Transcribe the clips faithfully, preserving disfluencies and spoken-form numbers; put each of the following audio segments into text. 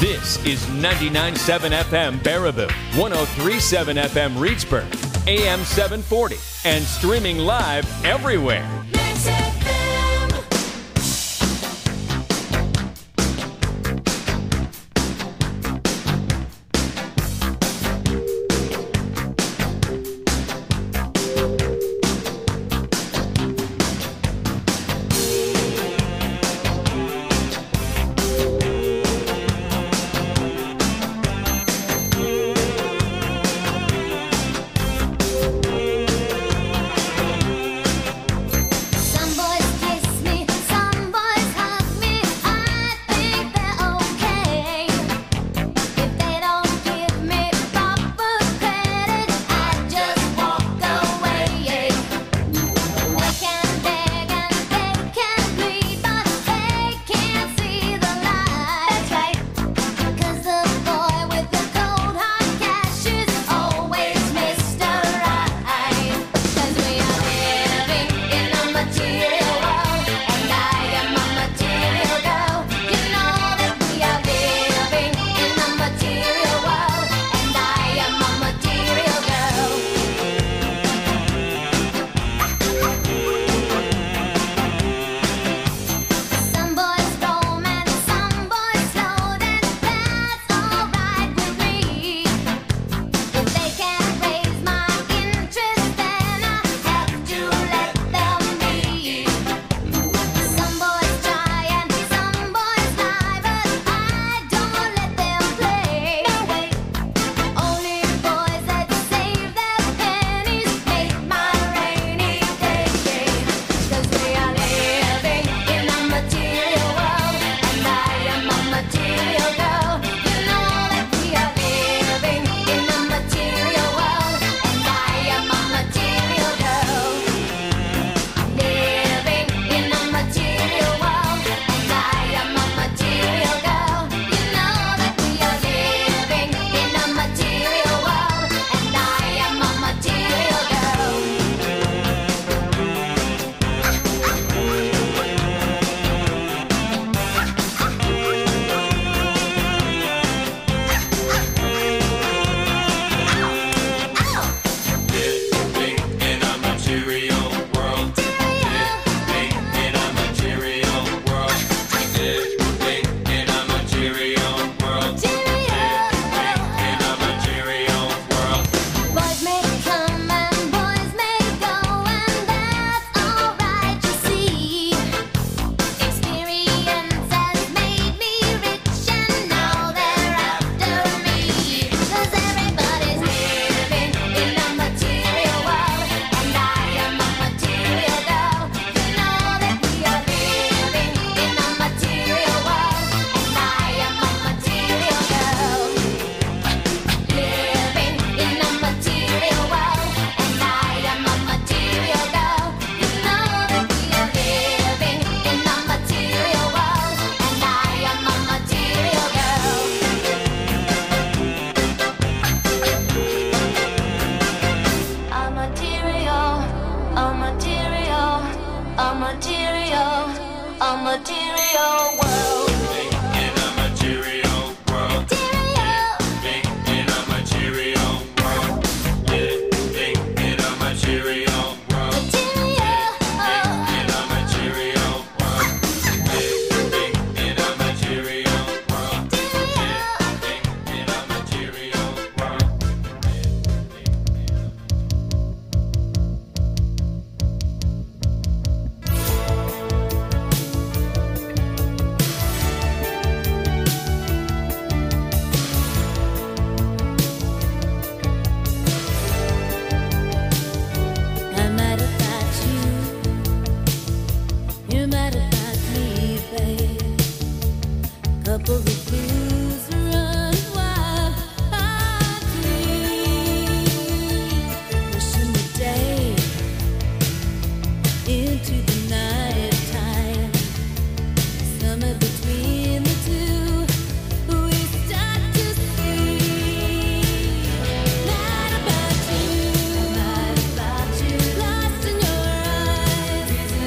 This is ninety-nine point seven F M Baraboo, one oh three point seven F M Reedsburg, A M seven forty, and streaming live everywhere.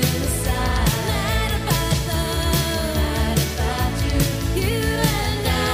And I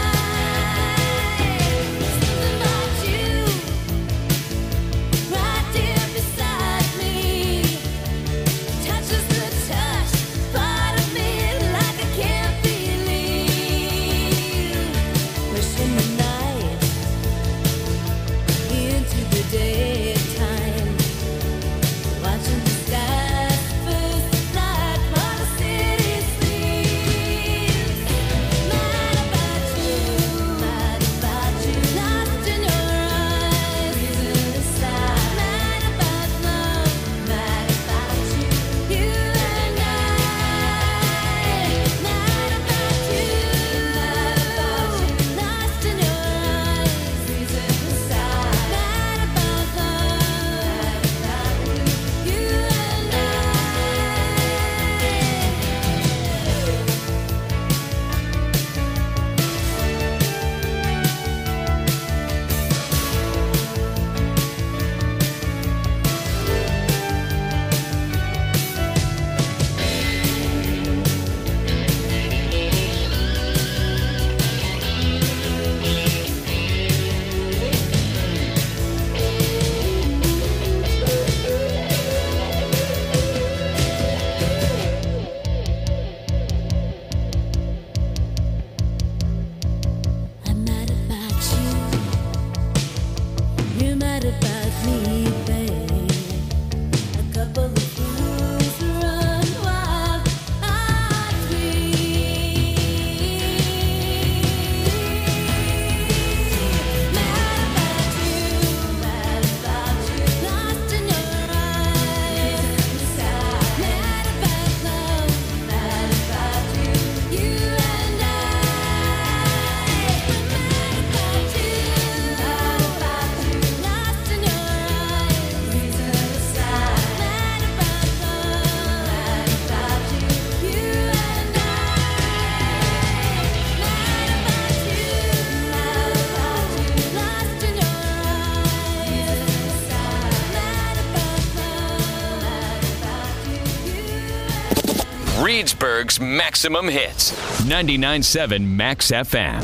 Reedsburg's maximum hits. ninety-nine point seven Max F M.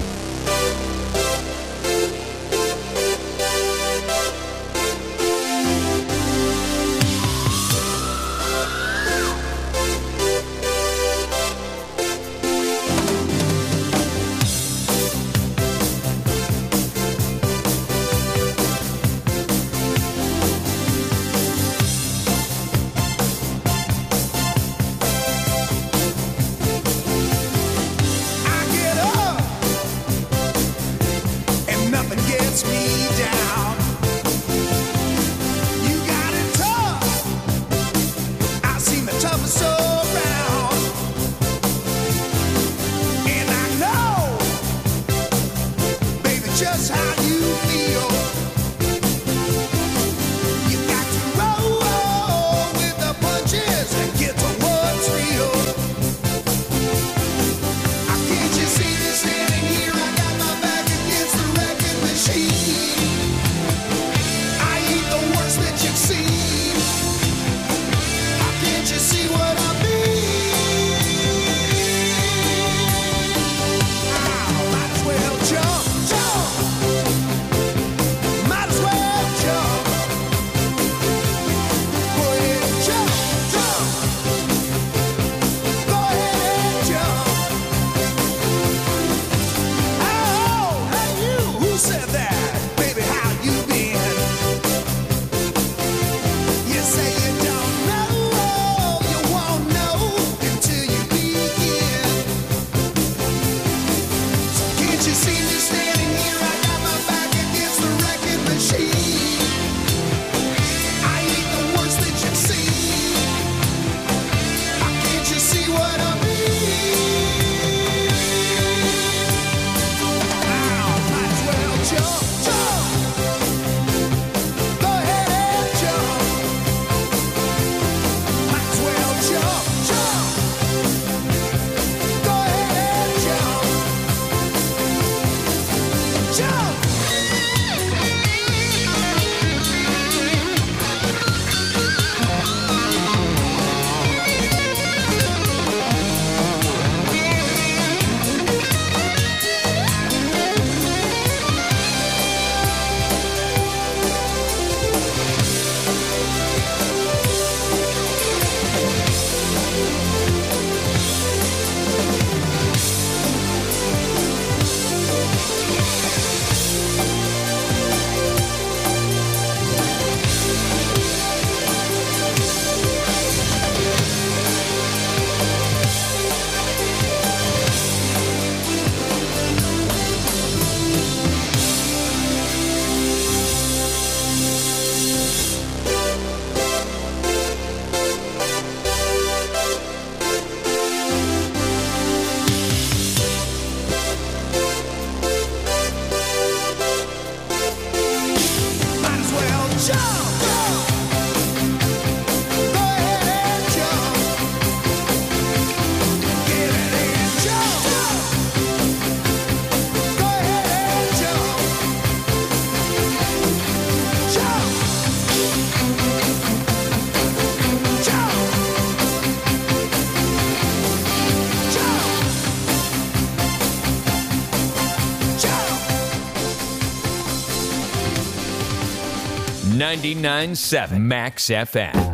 ninety-nine point seven Max F M.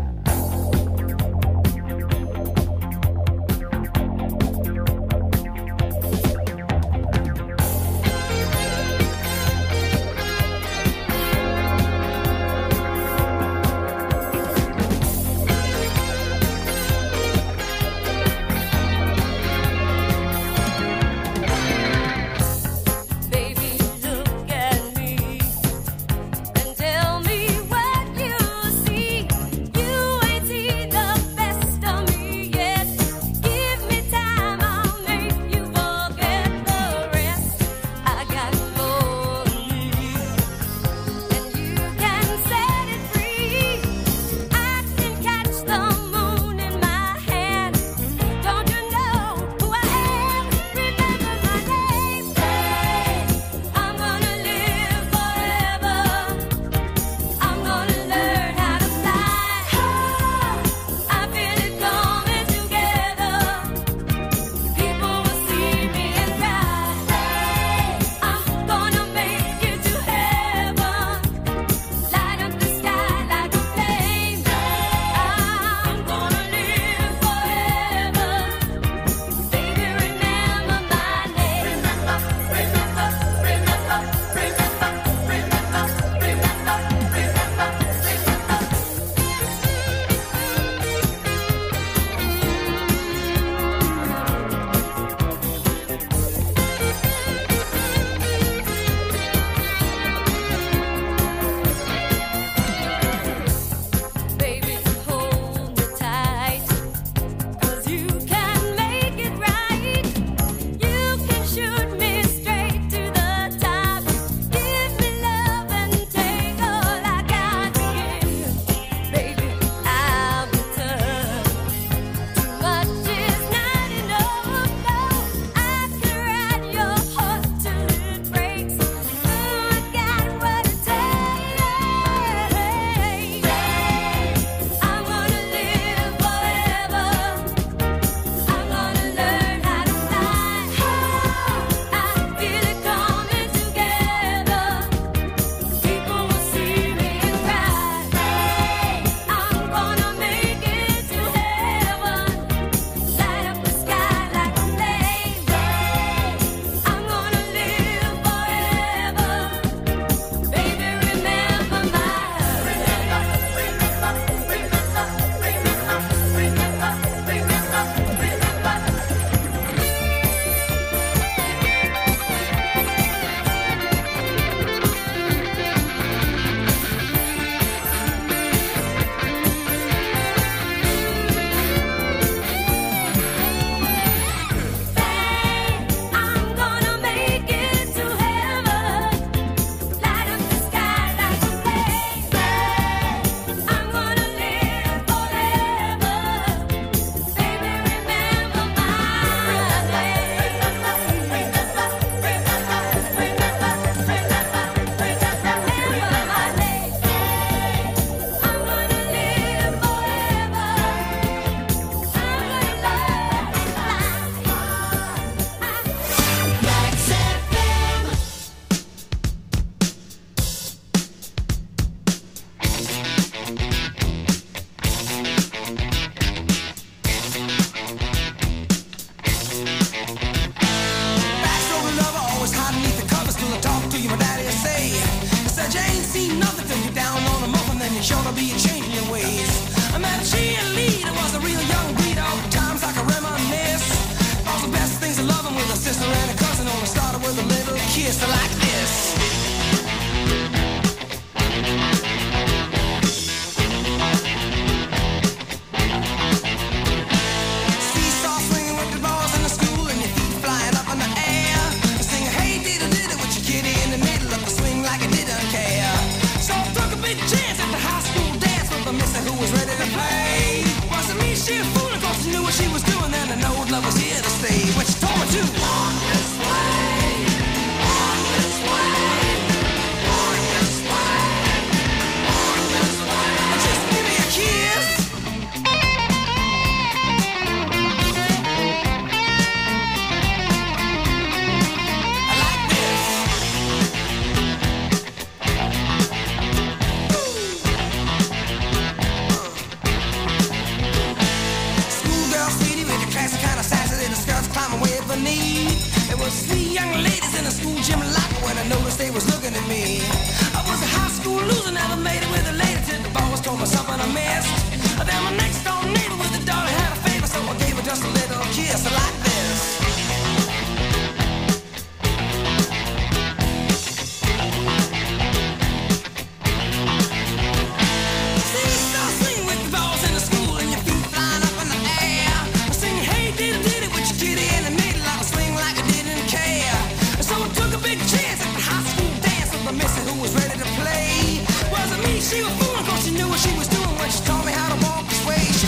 You you ain't seen nothing till you're down on the muffin, then you're sure to be changing your ways. I met a cheerleader, was a real young breed, all the times I can reminisce. All the best things of loving with a sister and a cousin, only started with a little kiss like this. Seesaw swinging with the balls in the school and your feet flying up in the air. Singing, hey, diddle diddle with your kitty in the middle of the swing like it didn't care. So I took a big chance at the high school dance with the mister who was ready to play. Wasn't me, she a fool, of course she knew what she was doing, and I know love was here to stay. When she told me to walk this way, walk this way, walk this way, walk this way. Just give me a kiss. I like this. Schoolgirl sweetie with the classy kind of sassy little skirts climbing way up her knee. It was three young ladies in a school gym locker when I noticed they was looking at me. I was a high school loser, never made it with a lady till the boss told me something I missed. Then my next door neighbor with the daughter had a favor, so I gave her just a little kiss like this. Seesaw swing with the balls in the school and your feet flying up in the air. Singing, hey, diddle diddle with your kitty in the middle of a swing like I didn't care. So I took a big chance at the high school dance with the mister who was ready to play. Wasn't me, she was fooling, cause she knew what she was doing when she taught me how to walk this way.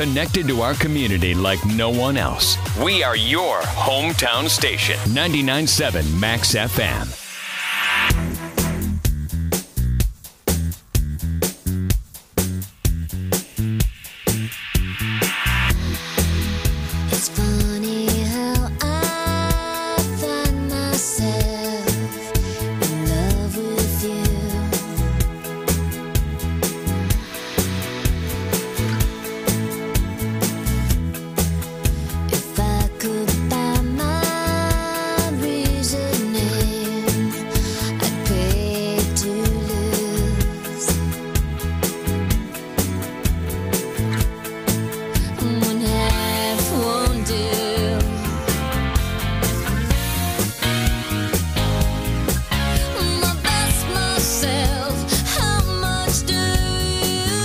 connected to our community like no one else. We are your hometown station. ninety-nine point seven Max F M. It's funny how I find myself in love with you. If I could buy my reasoning, I'd pay to lose. One half won't do. My best myself, how much do you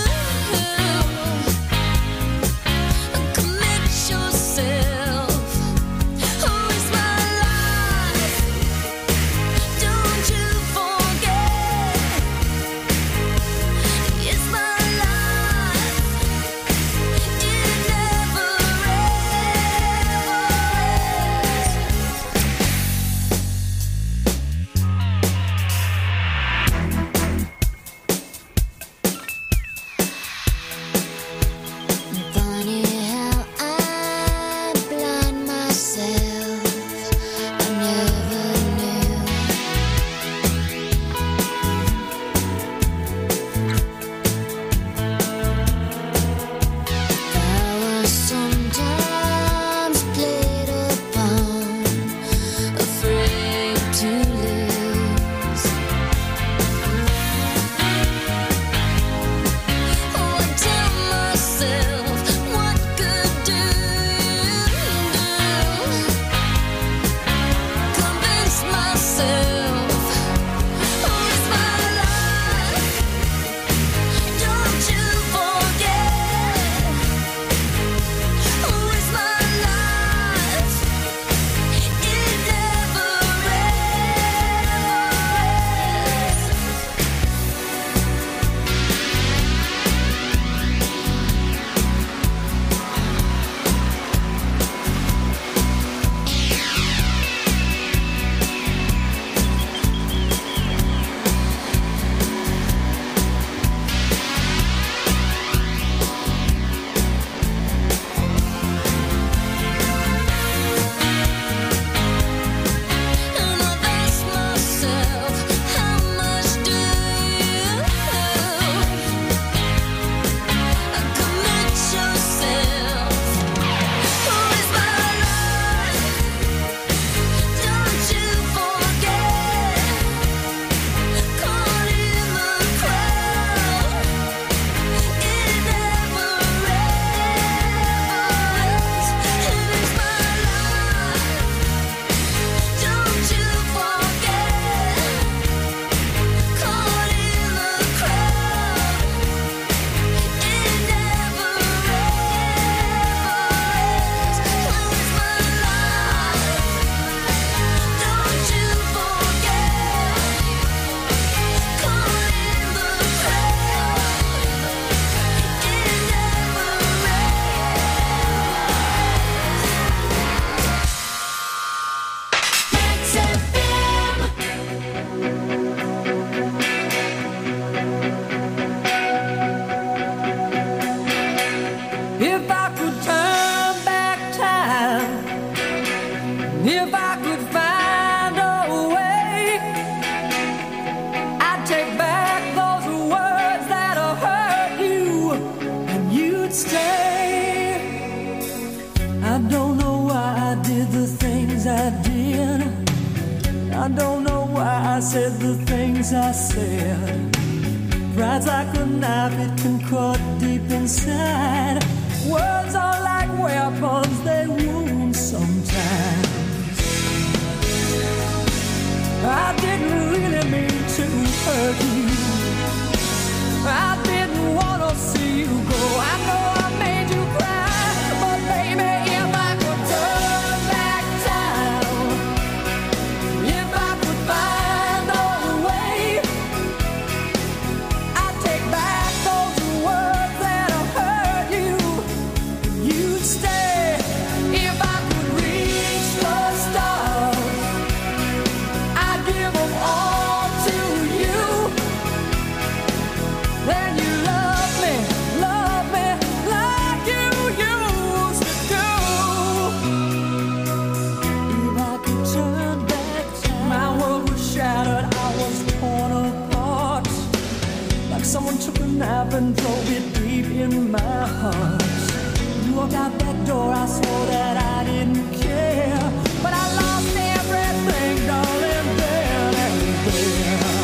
commit yourself? Who is my life? Don't you forget, it's my life. It never ends. Funny how I blind myself. I never knew. I was sometimes played upon, afraid to lose. Oh, I tell myself, what good do you do? Convince myself, who is my life? Don't you forget, who is my life? It never And I ask myself, how much do you commit yourself? Who is my life? Don't you forget, caught in the crowd. It never ends. It is my life. Don't you forget, caught in the crowd. It never ends. Who is my life? Don't you forget, caught in the crowd. It If I could turn back time, if I could find a way, I'd take back those words that hurt you, and you'd stay. I don't know why I did the things I did. I don't know why I said the things I said. Pride's like a knife, it can cut deep inside. Words are like weapons, they wound sometimes. I didn't really mean to hurt you. I didn't want to see you go. I know I made you cry, but baby, if I could turn back time, if I could find a way, I'd take back those words that hurt you, door, I swore that I didn't care. But I lost everything, darling, there and there.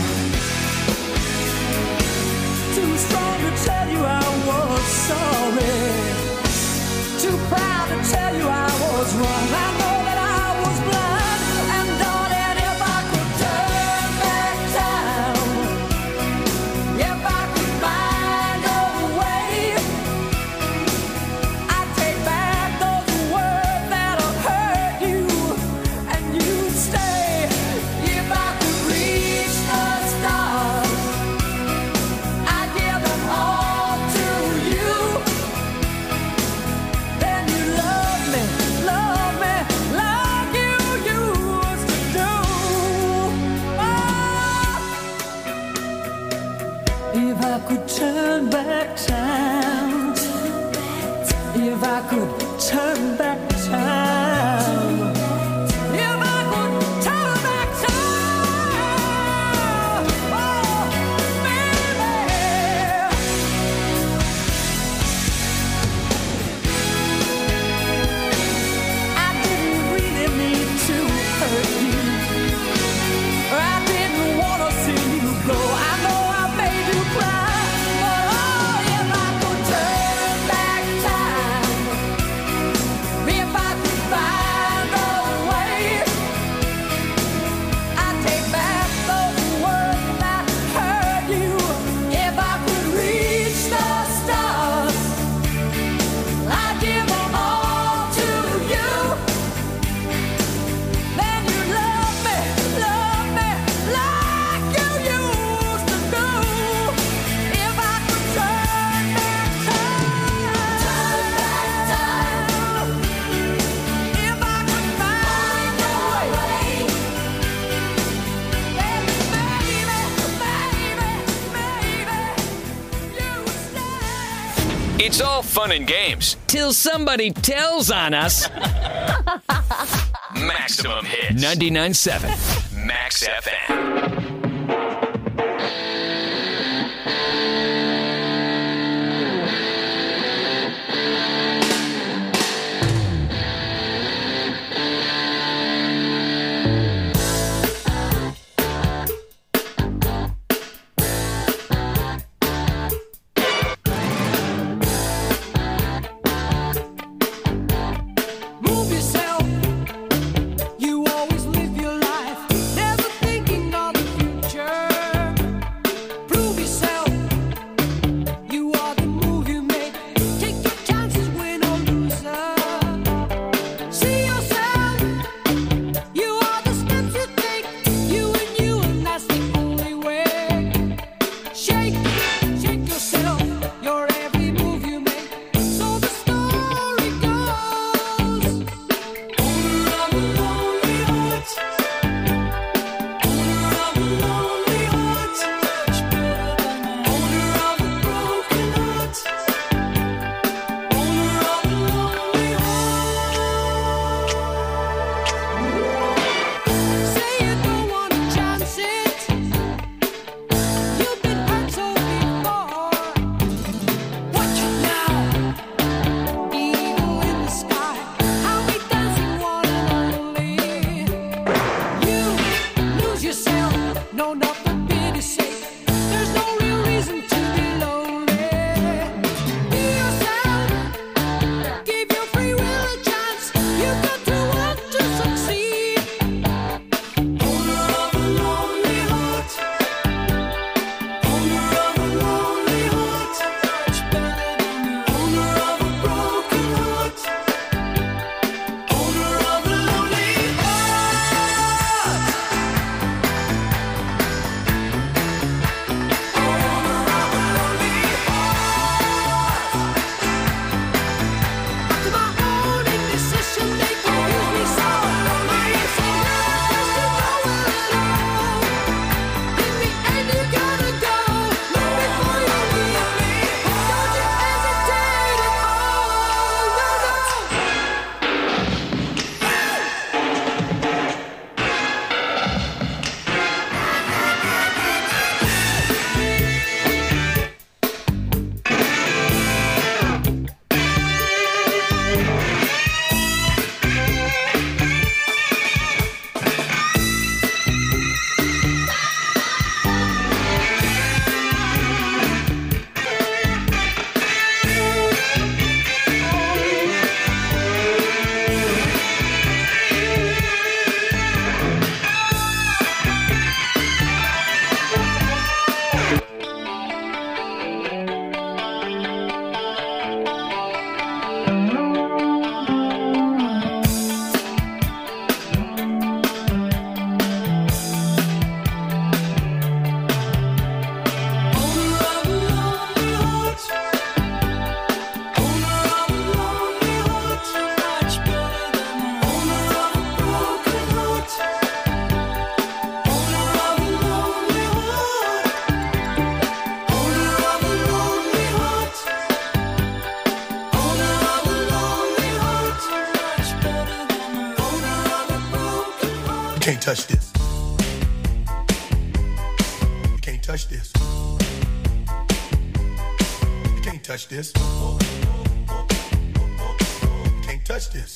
Too strong to tell you I was sorry. Too proud to tell you I was wrong. I know that I was blind. And darling, if I could turn back time, if I could find a way, I'd take back those words that'll hurt you, and you'd stay. If I could reach the stars, I'd give them all to you. Then you love me, love me like you used to do. Oh. If I could turn back time, if I could turn back time, if I could turn back time, oh, baby. I didn't really mean to hurt you. I didn't want to see you go. I know I made you cry. But oh, if I could turn back time, if I could find a way, I'd take back those words that hurt you. If I could reach the stars, I'd give them all to you. Then you love me, love me like you used to do. If I could turn back time, turn back time. If I could find a way, then baby, baby, baby, you would stay. It's all fun and games. Till somebody tells on us. Maximum Hits. ninety-nine point seven Max F M. Move yourself. You always live your life, never thinking of the can't touch this. You can't touch this. You can't touch this. You can't touch this.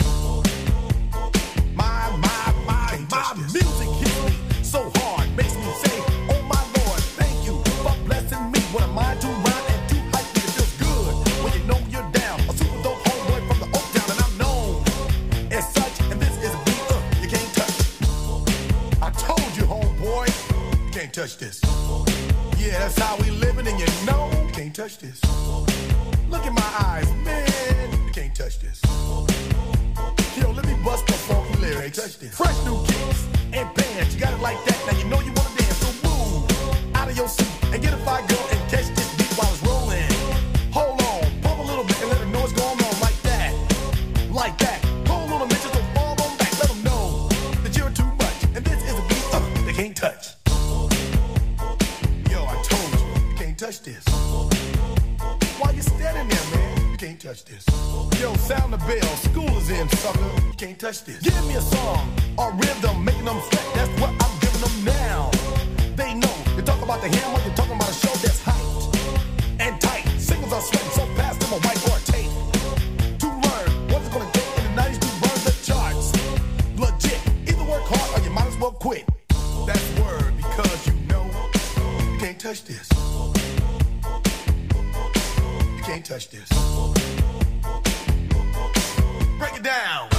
My, my, my, my music hits me so hard, makes me say, oh my Lord, thank you for blessing me. What am I to rhyme and too hype me? It feels good when you know you're down. A super dope homeboy from the Oak Town, and I'm known as such. And this is a beat uh, you can't touch. I told you, homeboy, you can't touch this. Yeah, that's how we living, and you know you can't touch this. Look in my eyes, man, you can't touch this. Yo, let me bust the funky lyrics. Fresh new kicks and bands, you got it like that. Now you know you wanna dance, so move out of your seat and get a fire girl and catch this beat while it's rolling. Hold on, pump a little bit and let them know what's going on like that, like that. Hold on a minute, so fall on back, let them know that you're too much. And this is a beat uh, they can't touch. Yo, I told you, you can't touch this. Why you standing there, man? You can't touch this. Yo, sound the bell, school is in, sucker. You can't touch this. Give me a song or rhythm, making them sweat. That's what I'm giving them now. They know. You talk about the hammer, you're talking about a show that's hyped and tight. Singles are sweating so fast, them a whiteboard tape. To learn what it's gonna take in the nineties to burn the charts. Legit. Either work hard or you might as well quit. That's word because you know you can't touch this. You can't touch this. Break it down.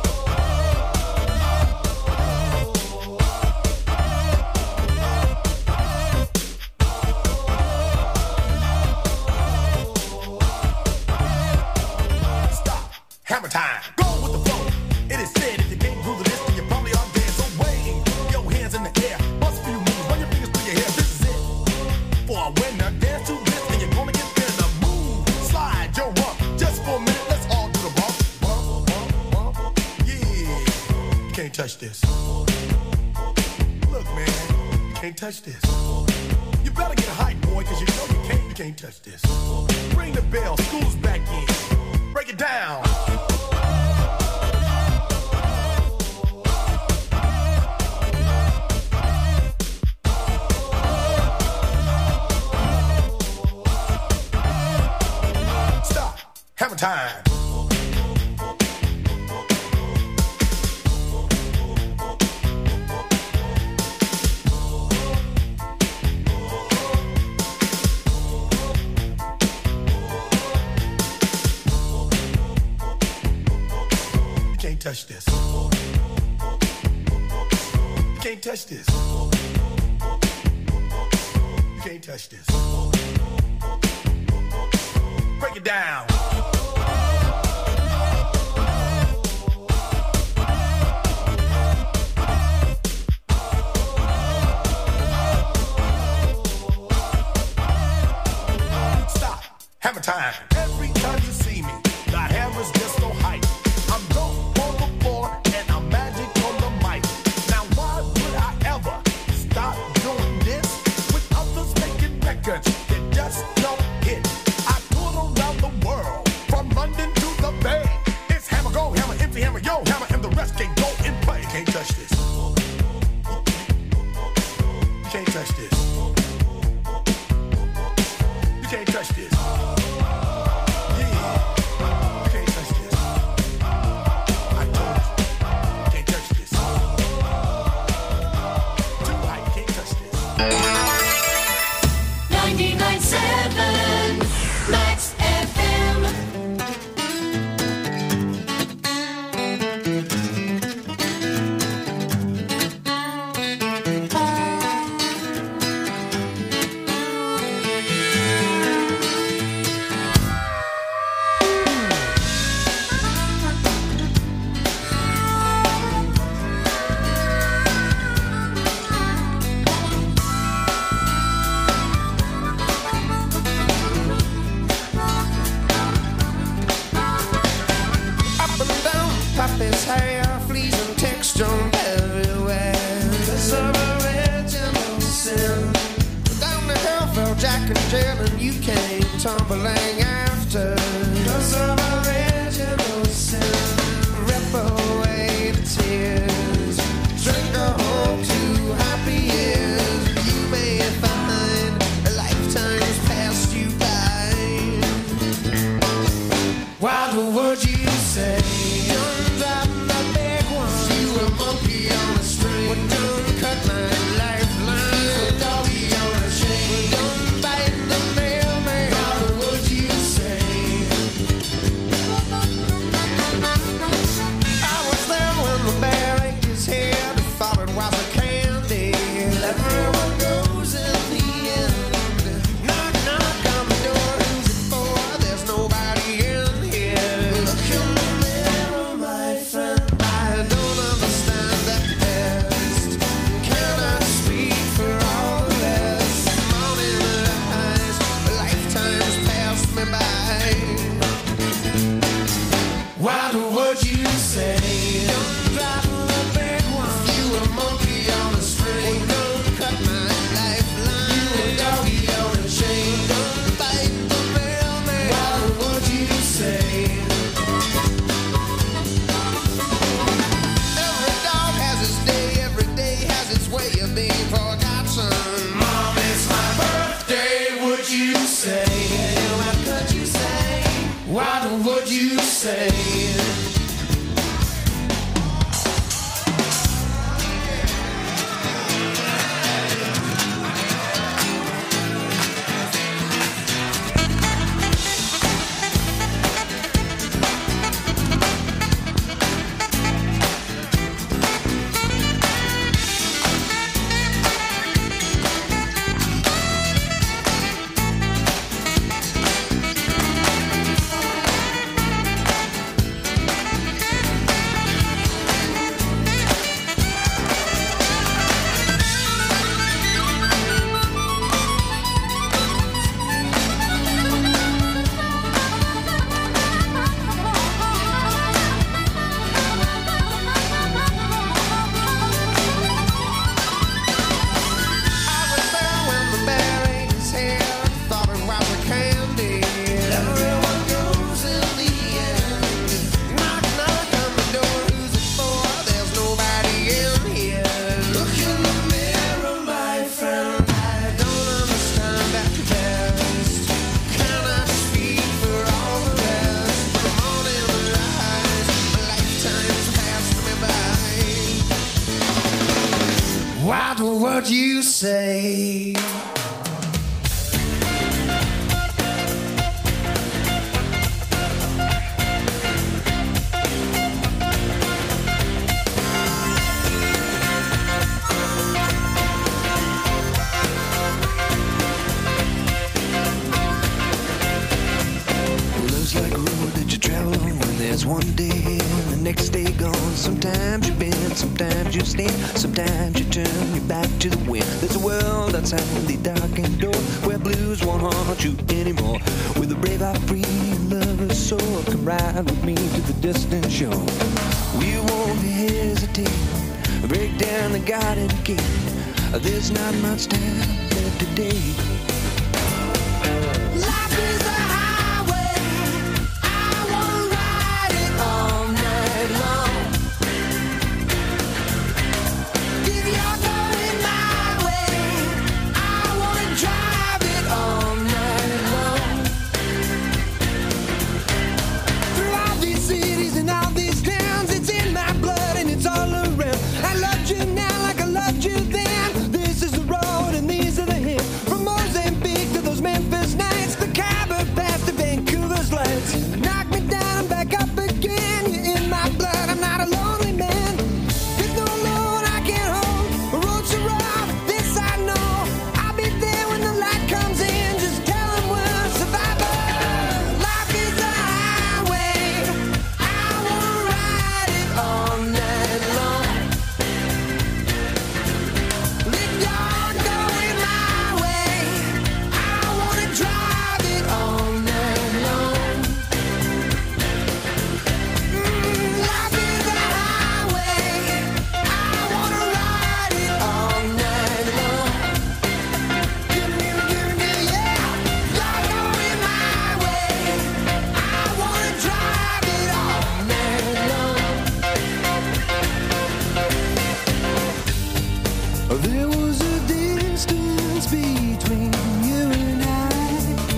Stop. Hammer time. Go with the flow. It is said if you can't groove this, then you probably are dead. So wave your hands in the air. Bust a few moves. Run your fingers through your hair. This is it. For a winner, dance to this, and you're gonna get there. The move. Slide your rump. Just for a minute, let's all do the bump. Bump, bump, bump. Yeah. You can't touch this. Look, man. You can't touch this. You better get hype, boy, cause you know you can't, you can't touch this. Ring the bell. School's back in. Break it down. Stop. Hammer time. You can't touch this. You can't touch this. You can't touch this. Break it down. Stop. Hammer time. Every time you see me, the hammer's just so hype. I'm dope on the floor and I'm magic on the mic. Now why would I ever stop doing this with others making records that just don't hit? I toured around the world What would you say? Love's like a road that you travel on when there's one day here and the next day gone. Sometimes you bend, sometimes you stand, sometimes you turn your back to the wind. There's a world outside the darkened door where blues won't haunt you anymore. With a brave heart free and lover's soul, come ride with me to the distant shore. We won't hesitate, break down the garden gate. There's not much time left today. Life is a highway, I wanna ride it all night long. If you're going my way, I wanna drive it all night long. Through all these cities and all these towns, it's in my blood and it's all around. I loved you now like I loved you then. This is the road and these are the hills. From Mozambique to those Memphis nights, the Khyber Pass to Vancouver's lights. Knock me down and back up again. You're in my blood, I'm not a lonely man. There's no load I can't hold. The road's so rough, this I know. I'll be there when the light comes in. Just tell them we're survivors. Life is a highway, I wanna ride it all night long. If you're going my way, I wanna drive it all night long. Mm, life is a highway, I wanna ride it all night long. Give me, give me, give me, yeah. You're going my way, I wanna drive it all night long. There was a distance between you and I,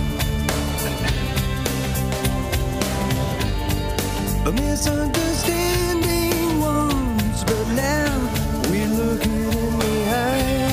a misunderstanding once, but now we're looking in the eye.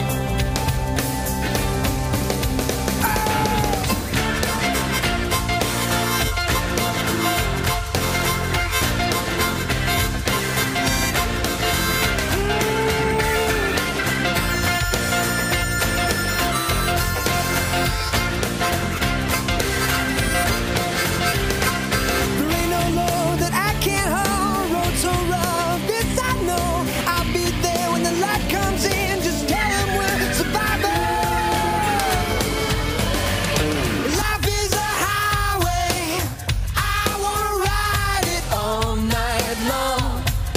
There ain't no load that I can't hold. Road so rough, this I know. I'll be there when the light comes in. Just tell them we're survivors. Life is a highway, I wanna ride it all night long.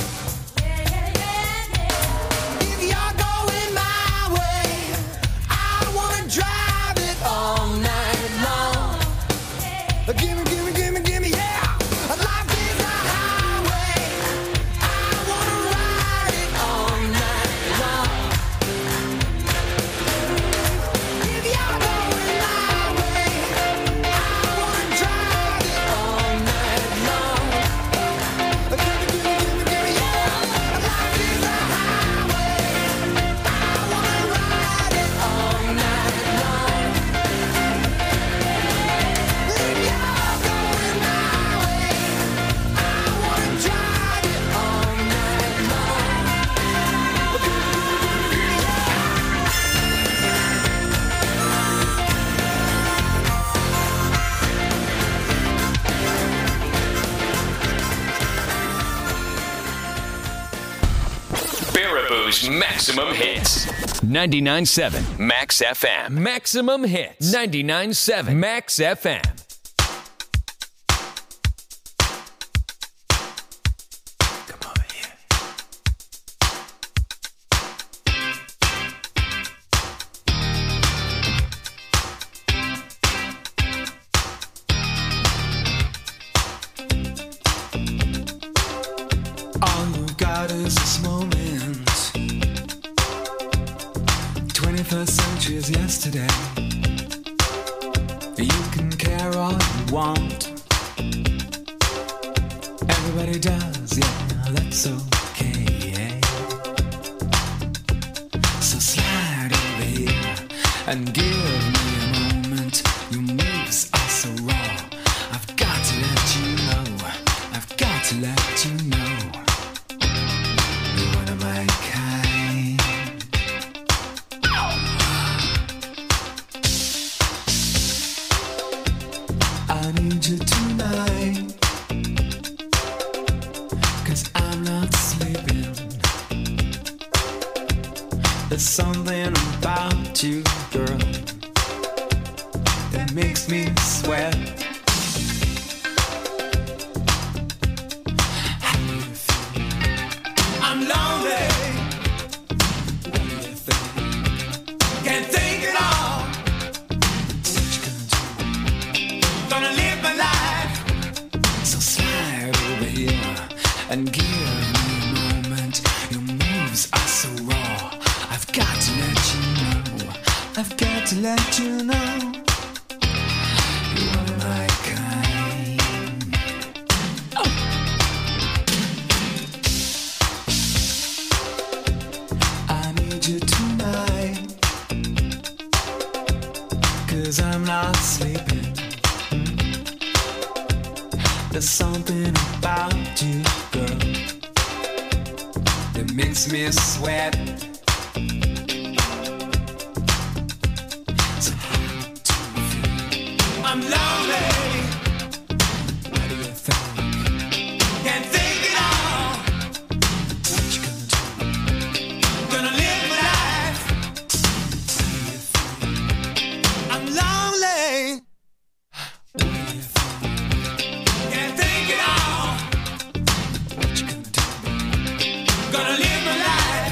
If you're going my way, I wanna drive it all night long. Gimme, gimme, gimme, gimme, yeah. Life is a highway, I wanna ride it all night long. If you're going my way, I wanna drive it all night long. Gimme, gimme, gimme, gimme, yeah. Life is a highway, I wanna ride it all night long. If you're going my way, I wanna drive it all night long. Baraboo's Maximum Hits. ninety-nine point seven Max F M. Maximum Hits. ninety-nine point seven Max F M. Come over here. All you've got is this moment. twenty-first century is yesterday. You can care all you want. Everybody does, yeah, that's okay. and give me a moment. Your moves are so raw. I've got to let you know. I've got to let you know. You're one of my kind. I need you tonight, 'cause I'm not sleeping. There's something about you, girl, that makes me sweat. How do you feel? I'm lonely. What do you think? Can't think at all. What you gonna do? Gonna live my life. So slide over here and give me a moment. Your moves are so raw. I've got to let you know. I've got to let you know. You are my kind. Oh. I need you tonight, 'cause I'm not sleeping. There's something about you, girl, that makes me sweat. So how do you feel? I'm lonely. What do you think? Can't think at all. What you gonna do? Gonna live my life. How do you feel? I'm lonely. What do you think? Can't think at all. What you gonna do? Gonna live my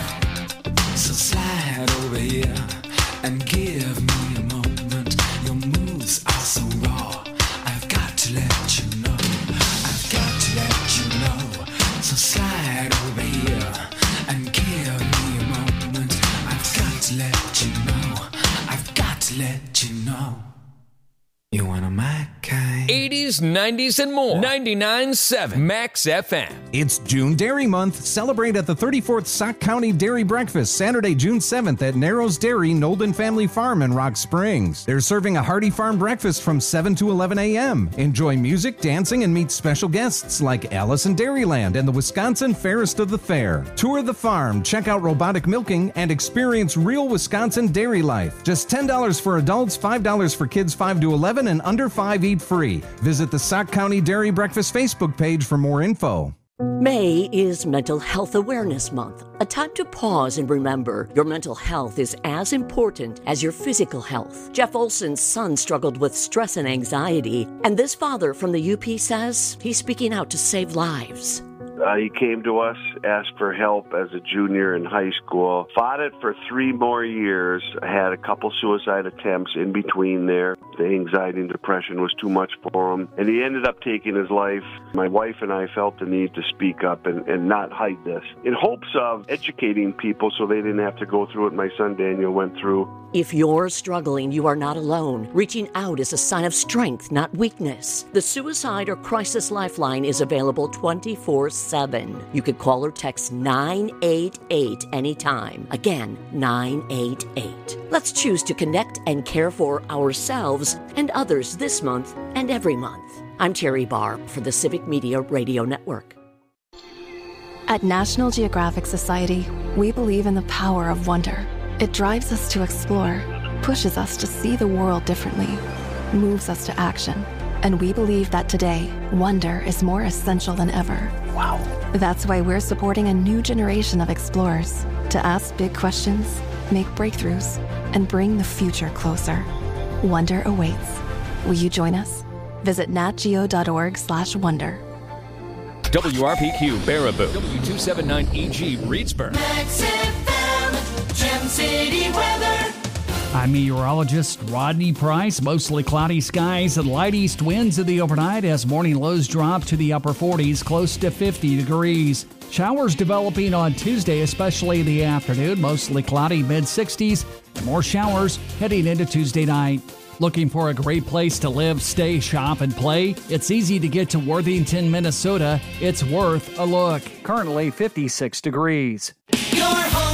life. So slide over here and give me a moment. Your moves are so raw. I've got to let you know. I've got to let you know. So slide over here and give me a moment. I've got to let you know. I've got to let you know. You're one of my kind. eighties, nineties, and more. ninety-nine point seven Max F M. It's June Dairy Month. Celebrate at the thirty-fourth Sauk County Dairy Breakfast, Saturday, June seventh at Narrows Dairy, Nolden Family Farm in Rock Springs. They're serving a hearty farm breakfast from seven to eleven a.m. Enjoy music, dancing, and meet special guests like Alice in Dairyland and the Wisconsin Fairest of the Fair. Tour the farm, check out robotic milking, and experience real Wisconsin dairy life. Just ten dollars for adults, five dollars for kids five to eleven, and under five eat free. Visit the Sauk County Dairy Breakfast Facebook page for more info. May is Mental Health Awareness Month, a time to pause and remember your mental health is as important as your physical health. Jeff Olson's son struggled with stress and anxiety, and this father from the U P says he's speaking out to save lives. Uh, he came to us, asked for help as a junior in high school, fought it for three more years, had a couple suicide attempts in between there. The anxiety and depression was too much for him, and he ended up taking his life. My wife and I felt the need to speak up and, and not hide this, in hopes of educating people so they didn't have to go through what my son Daniel went through. If you're struggling, you are not alone. Reaching out is a sign of strength, not weakness. The Suicide or Crisis Lifeline is available twenty-four seven. You could call or text nine eight eight anytime. Again, nine eight eight. Let's choose to connect and care for ourselves and others this month and every month. I'm Terry Barr for the Civic Media Radio Network. At National Geographic Society, we believe in the power of wonder. It drives us to explore, pushes us to see the world differently, moves us to action. And we believe that today, wonder is more essential than ever. Wow. That's why we're supporting a new generation of explorers to ask big questions, make breakthroughs, and bring the future closer. Wonder awaits. Will you join us? Visit natgeo.org slash wonder. W R P Q Baraboo. W two seventy-nine E G Reedsburg. Max F M, Gem City weather. I'm meteorologist Rodney Price. Mostly cloudy skies and light east winds in the overnight as morning lows drop to the upper forties, close to fifty degrees. Showers developing on Tuesday, especially in the afternoon. Mostly cloudy, mid sixties. And more showers heading into Tuesday night. Looking for a great place to live, stay, shop, and play? It's easy to get to Worthington, Minnesota. It's worth a look. Currently fifty-six degrees. Your home.